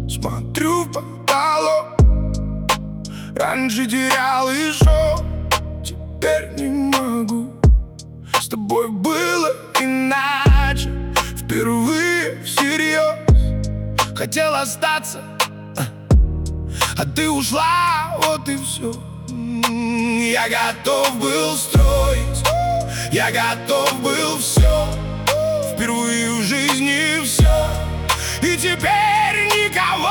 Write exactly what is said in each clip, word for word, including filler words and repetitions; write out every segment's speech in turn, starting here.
смотрю в потолок. Раньше терял и шел, теперь не могу. С тобой было иначе, впервые всерьез. Хотел остаться, а ты ушла, вот и все. Я готов был строить, я готов был все, впервые в жизни все, и теперь никого.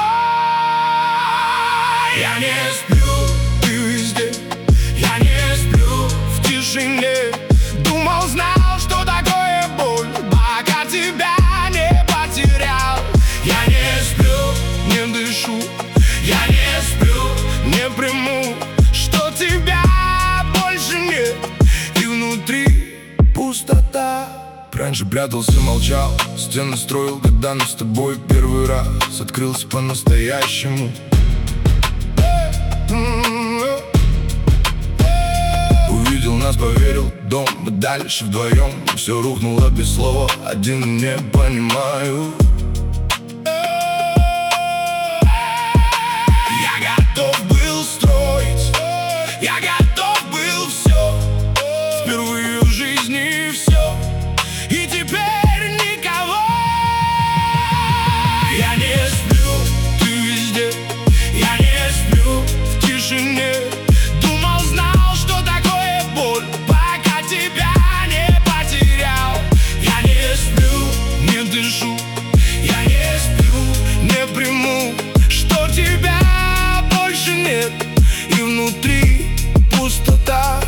Я не сплю, ты везде, я не сплю в тишине. Думал, знал, что такое боль, пока тебя не потерял. Я не сплю, не дышу, я не сплю, не приму, что тебя больше нет, и внутри пустота. Раньше прятался, молчал, стены строил, когда мы с тобой первый раз открылся по-настоящему. Увидел нас, поверил, дом, мы дальше вдвоем. Все рухнуло без слова, один не понимаю. Я готов был строить, я готов был все, впервые в жизни все, и теперь никого. Я не сплю, ты везде, я не сплю в тишине. Думал, знал, что такое боль, пока тебя не потерял. Я не сплю, не дышу, я не сплю, не приму, что тебя больше нет, и внутри пустота.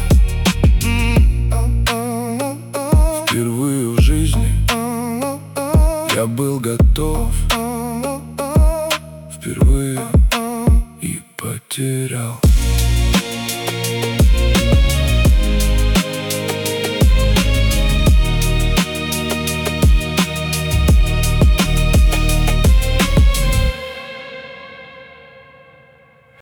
Впервые в жизни я был готов, впервые и потерял.